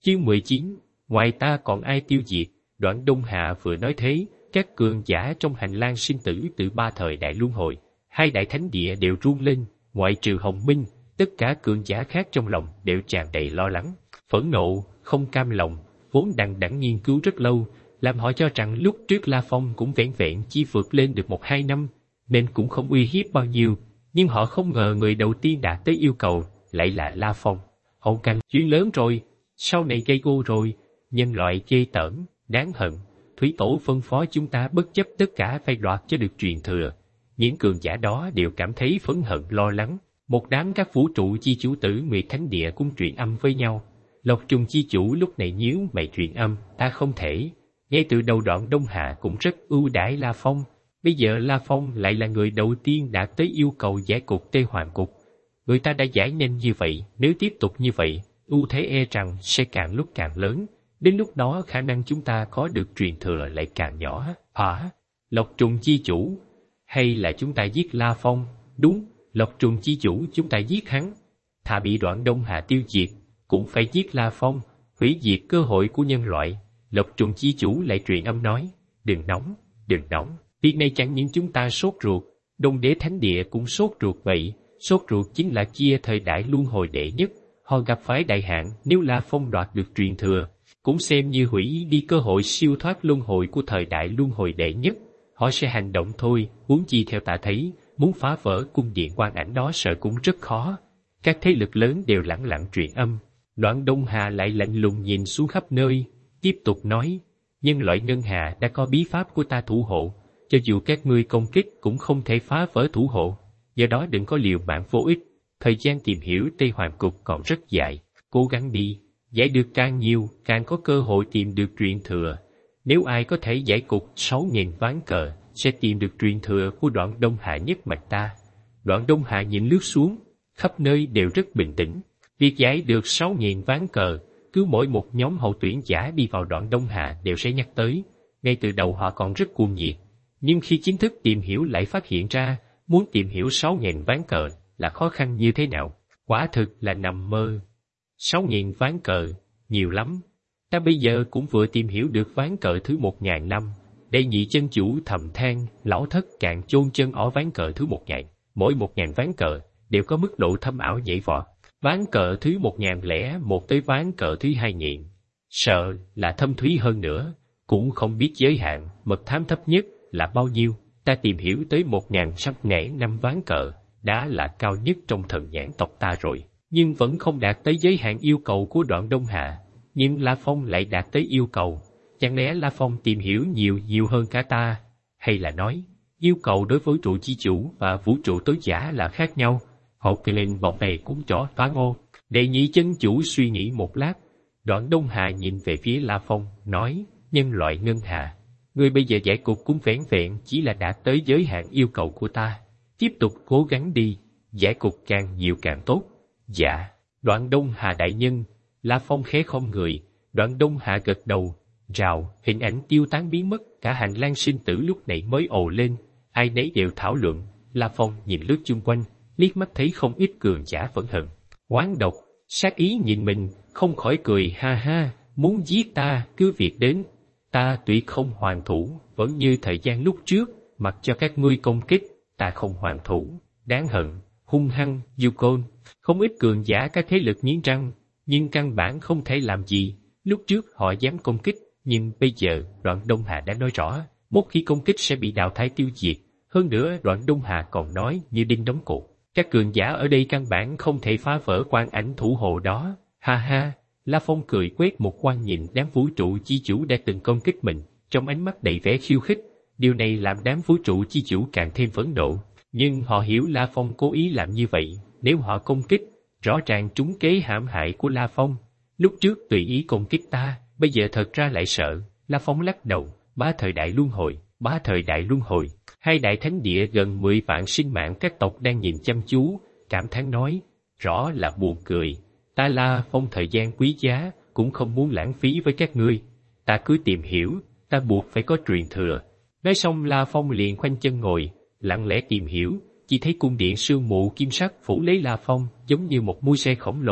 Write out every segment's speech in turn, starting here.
Chương 19, ngoài ta còn ai tiêu diệt? Đoạn Đông Hạ vừa nói thế, các cường giả trong hành lang sinh tử từ ba thời đại luân hồi, hai đại thánh địa đều run lên, ngoại trừ Hồng Minh, tất cả cường giả khác trong lòng đều tràn đầy lo lắng, phẫn nộ, không cam lòng, vốn đằng đẵng nghiên cứu rất lâu, làm họ cho rằng lúc trước La Phong cũng vẹn vẹn chỉ vượt lên được 1-2 năm, nên cũng không uy hiếp bao nhiêu, nhưng họ không ngờ người đầu tiên đạt tới yêu cầu lại là La Phong. Hậu cảnh chuyện lớn rồi, sau này gây go rồi, nhân loại ghê tởm, đáng hận. Thủy Tổ phân phó chúng ta bất chấp tất cả phải đoạt cho được truyền thừa. Những cường giả đó đều cảm thấy phẫn hận lo lắng. Một đám các vũ trụ chi chủ tử Nguyệt Thánh Địa cũng truyền âm với nhau. Lộc Trùng chi chủ lúc này nhíu mày truyền âm, ta không thể. Ngay từ đầu Đoạn Đông Hạ cũng rất ưu đãi La Phong. Bây giờ La Phong lại là người đầu tiên đạt tới yêu cầu giải cục Tê Hoàng Cục. Người ta đã giải nhanh như vậy, nếu tiếp tục như vậy, ưu thế e rằng sẽ càng lúc càng lớn. Đến lúc đó khả năng chúng ta có được truyền thừa lại càng nhỏ. Hả? Lộc Trùng chi chủ? Hay là chúng ta giết La Phong? Đúng, Lộc Trùng chi chủ chúng ta giết hắn. Thà bị Đoạn Đông Hạ tiêu diệt, cũng phải giết La Phong, hủy diệt cơ hội của nhân loại. Lộc Trùng chi chủ lại truyền âm nói, đừng nóng, đừng nóng. Việc này chẳng những chúng ta sốt ruột, Đông Đế Thánh Địa cũng sốt ruột vậy. Sốt ruột chính là chia thời đại luân hồi đệ nhất. Họ gặp phải đại hạn, nếu La Phong đoạt được truyền thừa, cũng xem như hủy đi cơ hội siêu thoát luân hồi của thời đại luân hồi đệ nhất. Họ sẽ hành động thôi, huống chi theo ta thấy, muốn phá vỡ cung điện Quan Ảnh đó sợ cũng rất khó. Các thế lực lớn đều lẳng lặng truyền âm. Đoạn Đông Hà lại lạnh lùng nhìn xuống khắp nơi, tiếp tục nói, nhân loại ngân hà đã có bí pháp của ta thủ hộ, cho dù các ngươi công kích cũng không thể phá vỡ thủ hộ. Do đó đừng có liều mạng vô ích, thời gian tìm hiểu Tây Hoàng Cục còn rất dài, cố gắng đi, giải được càng nhiều, càng có cơ hội tìm được truyền thừa. Nếu ai có thể giải cục 6.000 ván cờ, sẽ tìm được truyền thừa của Đoạn Đông Hạ nhất mạch ta. Đoạn Đông Hạ nhìn lướt xuống, khắp nơi đều rất bình tĩnh. Việc giải được 6.000 ván cờ, cứ mỗi một nhóm hậu tuyển giả đi vào Đoạn Đông Hạ đều sẽ nhắc tới. Ngay từ đầu họ còn rất cuồng nhiệt, nhưng khi chính thức tìm hiểu lại phát hiện ra, muốn tìm hiểu 6.000 ván cờ là khó khăn như thế nào. Quả thực là nằm mơ. 6.000 ván cờ, nhiều lắm. Ta bây giờ cũng vừa tìm hiểu được ván cờ thứ 1.000 năm. Đệ nhị chân chủ thầm than, lão thất càng chôn chân ở ván cờ thứ 1.000. Mỗi 1.000 ván cờ đều có mức độ thâm ảo nhảy vọt. Ván cờ thứ 1.001 tới ván cờ thứ 2.000. Sợ là thâm thúy hơn nữa, cũng không biết giới hạn, mật thám thấp nhất là bao nhiêu. Ta tìm hiểu tới 1.605 ván cờ, đã là cao nhất trong thần nhãn tộc ta rồi, nhưng vẫn không đạt tới giới hạn yêu cầu của Đoạn Đông Hạ. Nhưng La Phong lại đạt tới yêu cầu, chẳng lẽ La Phong tìm hiểu nhiều hơn cả ta? Hay là nói, yêu cầu đối với vũ trụ chi chủ và vũ trụ tối giả là khác nhau? Hột kỳ lên bọc này cũng chó toán ô. Đệ nhị chân chủ suy nghĩ một lát, Đoạn Đông Hạ nhìn về phía La Phong, nói, nhân loại ngân hà, ngươi bây giờ giải cục cũng vẻn vẹn chỉ là đạt tới giới hạn yêu cầu của ta. Tiếp tục cố gắng đi, giải cục càng nhiều càng tốt. Dạ, Đoạn Đông Hà đại nhân. La Phong khẽ không người, Đoạn Đông Hạ gật đầu, rào, hình ảnh tiêu tán biến mất, cả hành lang sinh tử lúc này mới ồ lên, ai nấy đều thảo luận. La Phong nhìn lướt chung quanh, liếc mắt thấy không ít cường giả phẫn hận, oán độc, sát ý nhìn mình, không khỏi cười ha ha, muốn giết ta, cứ việc đến, ta tuyệt không hoàn thủ, vẫn như thời gian lúc trước, mặc cho các ngươi công kích, ta không hoàn thủ, đáng hận, hung hăng, Yukon, không ít cường giả các thế lực nghiến răng, nhưng căn bản không thể làm gì. Lúc trước họ dám công kích, nhưng bây giờ Đoạn Đông Hà đã nói rõ, một khi công kích sẽ bị đào thải tiêu diệt. Hơn nữa Đoạn Đông Hà còn nói như đinh đóng cột, các cường giả ở đây căn bản không thể phá vỡ Quan Ảnh thủ hộ đó. Ha ha, La Phong cười quét một quan nhìn đám vũ trụ chi chủ đã từng công kích mình, trong ánh mắt đầy vẻ khiêu khích. Điều này làm đám vũ trụ chi chủ càng thêm phẫn nộ, nhưng họ hiểu La Phong cố ý làm như vậy. Nếu họ công kích, rõ ràng trúng kế hãm hại của La Phong. Lúc trước tùy ý công kích ta, bây giờ thật ra lại sợ. La Phong lắc đầu, bá thời đại luân hồi, bá thời đại luân hồi. Hai đại thánh địa gần 10 vạn sinh mạng các tộc đang nhìn chăm chú, cảm thán nói, rõ là buồn cười. Ta La Phong thời gian quý giá, cũng không muốn lãng phí với các ngươi. Ta cứ tìm hiểu, ta buộc phải có truyền thừa. Nói xong La Phong liền khoanh chân ngồi, lặng lẽ tìm hiểu. Chỉ thấy cung điện sương mù kim sắc phủ lấy La Phong giống như một mui xe khổng lồ,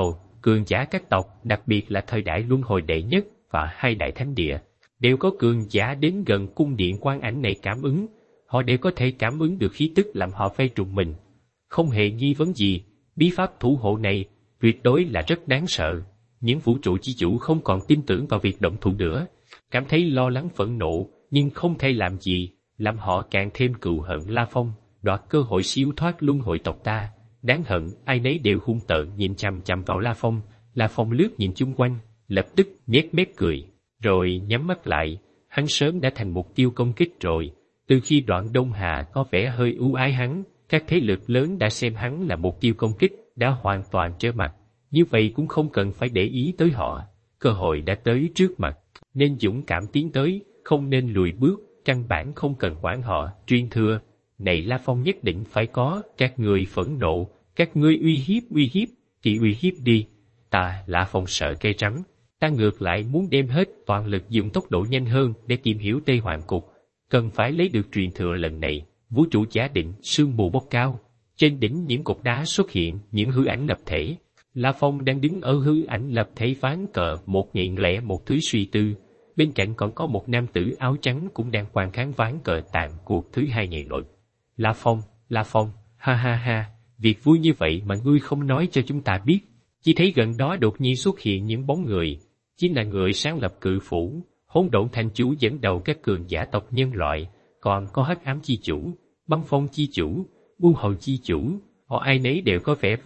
cường giả các tộc, đặc biệt là thời đại luân hồi đệ nhất và hai đại thánh địa, đều có cường giả đến gần cung điện Quan Ảnh này cảm ứng. Họ đều có thể cảm ứng được khí tức làm họ phải trùng mình. Không hề nghi vấn gì, bí pháp thủ hộ này tuyệt đối là rất đáng sợ. Những vũ trụ chi chủ không còn tin tưởng vào việc động thủ nữa, cảm thấy lo lắng phẫn nộ, nhưng không thể làm gì, làm họ càng thêm cừu hận La Phong, đoạt cơ hội siêu thoát luân hồi tộc ta. Đáng hận, ai nấy đều hung tợn nhìn chằm chằm vào La Phong. La Phong lướt nhìn chung quanh, lập tức nhếch mép cười, rồi nhắm mắt lại. Hắn sớm đã thành mục tiêu công kích rồi. Từ khi Đoạn Đông Hà có vẻ hơi ưu ái hắn, các thế lực lớn đã xem hắn là mục tiêu công kích, đã hoàn toàn trở mặt. Như vậy cũng không cần phải để ý tới họ. Cơ hội đã tới trước mặt, nên dũng cảm tiến tới, không nên lùi bước, căn bản không cần quản họ. Truyền thừa này La Phong nhất định phải có. Các người phẫn nộ, các ngươi uy hiếp, thì uy hiếp đi. Ta, La Phong sợ cây trắng. Ta ngược lại muốn đem hết toàn lực dùng tốc độ nhanh hơn để tìm hiểu Tây Hoàng Cục. Cần phải lấy được truyền thừa lần này. Vũ trụ giả định, sương mù bốc cao. Trên đỉnh những cột đá xuất hiện những hư ảnh lập thể. La Phong đang đứng ở hư ảnh lập thể ván cờ 1001 thứ suy tư. Bên cạnh còn có một nam tử áo trắng cũng đang quan kháng ván cờ tàn cuộc thứ 2001. La Phong, ha ha ha, việc vui như vậy mà ngươi không nói cho chúng ta biết. Chỉ thấy gần đó đột nhiên xuất hiện những bóng người. Chính là người sáng lập Cự Phủ, Hỗn Độn Thành Chủ dẫn đầu các cường giả tộc nhân loại, còn có Hắc Ám Chi Chủ, Băng Phong Chi Chủ, U Hầu Chi Chủ. Họ ai nấy đều có vẻ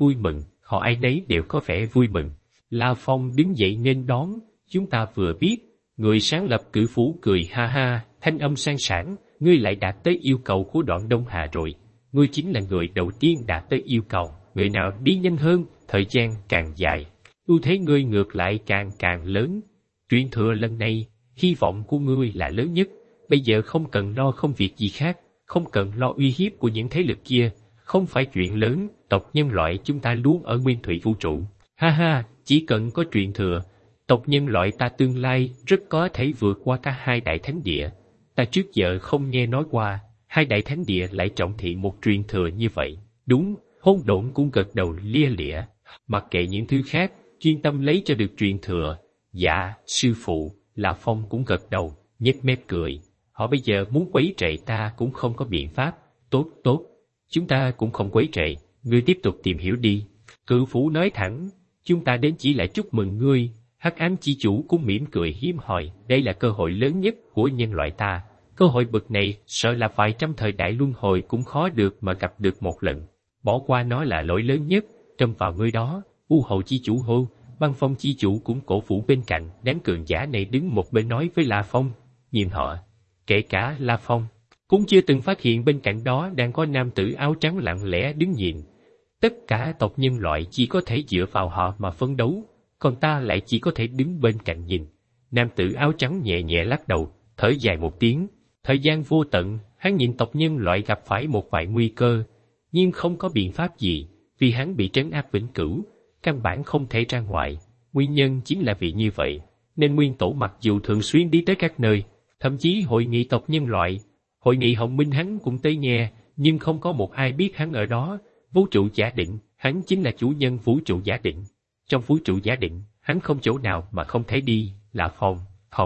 vui mừng. La Phong đứng dậy nghênh đón. Chúng ta vừa biết, người sáng lập Cự Phủ cười ha ha, thanh âm sang sảng. Ngươi lại đạt tới yêu cầu của Đoạn Đông Hà rồi. Ngươi chính là người đầu tiên đạt tới yêu cầu. Người nào đi nhanh hơn, thời gian càng dài, ưu thế ngươi ngược lại càng lớn. Truyền thừa lần này, hy vọng của ngươi là lớn nhất. Bây giờ không cần lo không việc gì khác, không cần lo uy hiếp của những thế lực kia. Không phải chuyện lớn, tộc nhân loại chúng ta luôn ở nguyên thủy vũ trụ. Ha ha, chỉ cần có truyền thừa, tộc nhân loại ta tương lai rất có thể vượt qua cả hai đại thánh địa. Ta trước giờ không nghe nói qua, hai đại thánh địa lại trọng thị một truyền thừa như vậy. Đúng, Hỗn Độn cũng gật đầu lia lịa. Mặc kệ những thứ khác, chuyên tâm lấy cho được truyền thừa. Dạ, sư phụ. La Phong cũng gật đầu, nhếch mép cười. Họ bây giờ muốn quấy rầy ta cũng không có biện pháp. Tốt, chúng ta cũng không quấy rầy, ngươi tiếp tục tìm hiểu đi. Cự Phủ nói thẳng, chúng ta đến chỉ là chúc mừng ngươi. Hắc Ám Chi Chủ cũng mỉm cười hiếm hoi, đây là cơ hội lớn nhất của nhân loại ta. Cơ hội bậc này sợ là vài trăm thời đại luân hồi cũng khó được mà gặp được một lần. Bỏ qua nó là lỗi lớn nhất, trông vào ngươi đó. U Hầu Chi Chủ hô, Băng Phong Chi Chủ cũng cổ vũ bên cạnh. Đám cường giả này đứng một bên nói với La Phong, nhìn họ, kể cả La Phong cũng chưa từng phát hiện bên cạnh đó đang có nam tử áo trắng lặng lẽ đứng nhìn. Tất cả tộc nhân loại chỉ có thể dựa vào họ mà phấn đấu, còn ta lại chỉ có thể đứng bên cạnh nhìn. Nam tử áo trắng nhẹ nhẹ lắc đầu, thở dài một tiếng. Thời gian vô tận, hắn nhìn tộc nhân loại gặp phải một vài nguy cơ, nhưng không có biện pháp gì, vì hắn bị trấn áp vĩnh cửu, căn bản không thể ra ngoài. Nguyên nhân chính là vì như vậy, nên Nguyên Tổ mặc dù thường xuyên đi tới các nơi, thậm chí hội nghị tộc nhân loại, hội nghị Hồng Minh hắn cũng tới nghe, nhưng không có một ai biết hắn ở đó. Vũ trụ giả định, hắn chính là chủ nhân vũ trụ giả định. Trong vũ trụ giả định, hắn không chỗ nào mà không thể đi. Là phòng,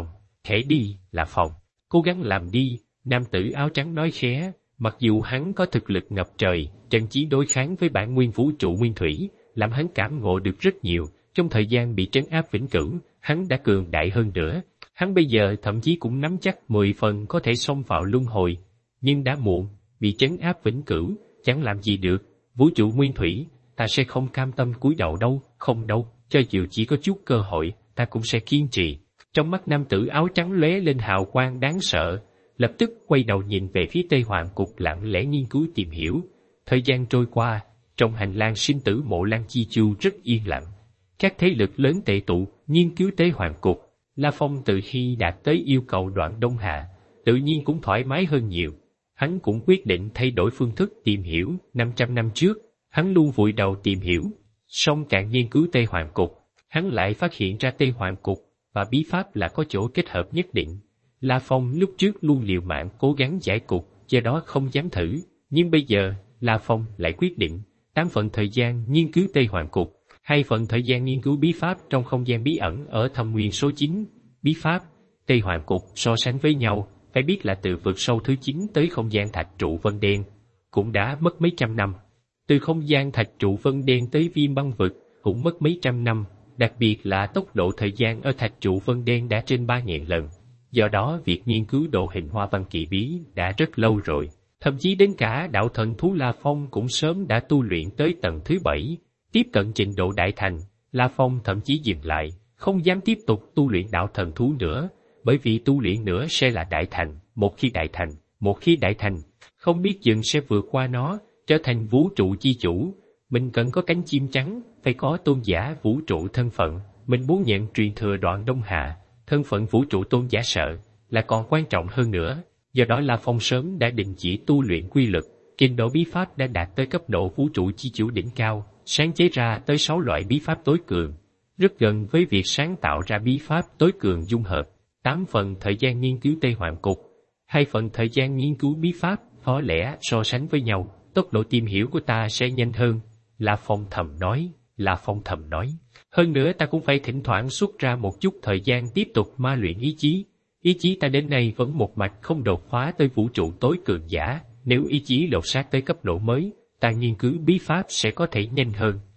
thể đi, là phòng. Cố gắng làm đi, nam tử áo trắng nói khẽ. Mặc dù hắn có thực lực ngập trời, trận chiến đối kháng với bản nguyên vũ trụ nguyên thủy, làm hắn cảm ngộ được rất nhiều. Trong thời gian bị trấn áp vĩnh cửu, hắn đã cường đại hơn nữa. Hắn bây giờ thậm chí cũng nắm chắc 10 phần có thể xông vào luân hồi. Nhưng đã muộn, bị trấn áp vĩnh cửu, chẳng làm gì được. Vũ trụ nguyên thủy, ta sẽ không cam tâm cúi đầu đâu, không đâu. Cho dù chỉ có chút cơ hội, ta cũng sẽ kiên trì. Trong mắt nam tử áo trắng lóe lên hào quang đáng sợ, lập tức quay đầu nhìn về phía Tây Hoàng Cục lặng lẽ nghiên cứu tìm hiểu. Thời gian trôi qua, trong hành lang sinh tử Mộ Lan Chi Chu rất yên lặng. Các thế lực lớn tề tụ, nghiên cứu Tây Hoàng Cục. La Phong từ khi đạt tới yêu cầu Đoạn Đông Hà, tự nhiên cũng thoải mái hơn nhiều. Hắn cũng quyết định thay đổi phương thức tìm hiểu. 500 năm trước, hắn luôn vùi đầu tìm hiểu, song càng nghiên cứu Tây Hoàng Cục, hắn lại phát hiện ra Tây Hoàng Cục và bí pháp là có chỗ kết hợp nhất định. La Phong lúc trước luôn liều mạng cố gắng giải cục, do đó không dám thử, nhưng bây giờ La Phong lại quyết định 8 phần thời gian nghiên cứu Tây Hoàng Cục. Hay phần thời gian nghiên cứu bí pháp trong không gian bí ẩn ở thâm nguyên số 9, bí pháp, Tây Hoàng Cục so sánh với nhau, phải biết là từ vực sâu thứ 9 tới không gian thạch trụ vân đen, cũng đã mất mấy trăm năm. Từ không gian thạch trụ vân đen tới viêm băng vực cũng mất mấy trăm năm, đặc biệt là tốc độ thời gian ở thạch trụ vân đen đã trên 3.000 lần. Do đó việc nghiên cứu độ hình hoa văn kỳ bí đã rất lâu rồi. Thậm chí đến cả đạo thần thú La Phong cũng sớm đã tu luyện tới tầng thứ 7, tiếp cận trình độ đại thành. La Phong thậm chí dừng lại, không dám tiếp tục tu luyện đạo thần thú nữa, bởi vì tu luyện nữa sẽ là đại thành. Một khi đại thành, không biết chừng sẽ vượt qua nó, trở thành vũ trụ chi chủ. Mình cần có cánh chim trắng, phải có tôn giả vũ trụ thân phận. Mình muốn nhận truyền thừa Đoạn Đông Hạ, thân phận vũ trụ tôn giả sợ là còn quan trọng hơn nữa. Do đó La Phong sớm đã định chỉ tu luyện quy lực, trình độ bí pháp đã đạt tới cấp độ vũ trụ chi chủ đỉnh cao, sáng chế ra tới 6 loại bí pháp tối cường, rất gần với việc sáng tạo ra bí pháp tối cường dung hợp. 8 phần thời gian nghiên cứu Tây Hoàng Cục, 2 phần thời gian nghiên cứu bí pháp, có lẽ so sánh với nhau, tốc độ tìm hiểu của ta sẽ nhanh hơn. La Phong thầm nói. Hơn nữa ta cũng phải thỉnh thoảng xuất ra một chút thời gian tiếp tục ma luyện ý chí. Ý chí ta đến nay vẫn một mạch không đột phá tới vũ trụ tối cường giả. Nếu ý chí lột xác tới cấp độ mới, ta nghiên cứu bí pháp sẽ có thể nhanh hơn.